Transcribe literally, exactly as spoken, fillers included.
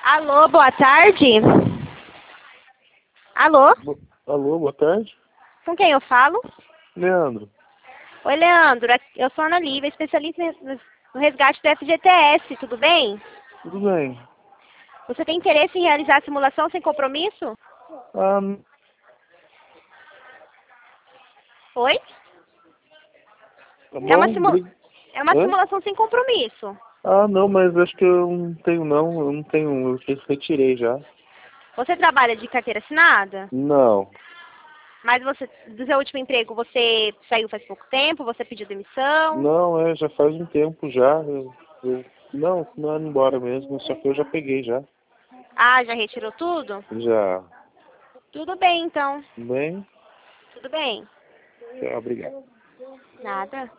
Alô, boa tarde. Alô? Bo- Alô, boa tarde. Com quem eu falo? Leandro. Oi, Leandro. Eu sou a Ana Lívia, especialista em- no resgate do F G T S, tudo bem? Tudo bem? Você tem interesse em realizar a simulação sem compromisso? Ah, n- Oi? tá É uma, bom? simu... Bri- é uma Hã? simulação sem compromisso. Ah, não, mas acho que eu não tenho não. Eu não tenho, eu re- retirei já. Você trabalha de carteira assinada? Não. Mas você, do seu último emprego, você saiu faz pouco tempo? Você pediu demissão? Não, é, já faz um tempo já. Eu, eu, não, não é embora mesmo, só que eu já peguei já. Ah, já retirou tudo? Já. Tudo bem, então. Bem, Tudo bem. tá, obrigado. Nada.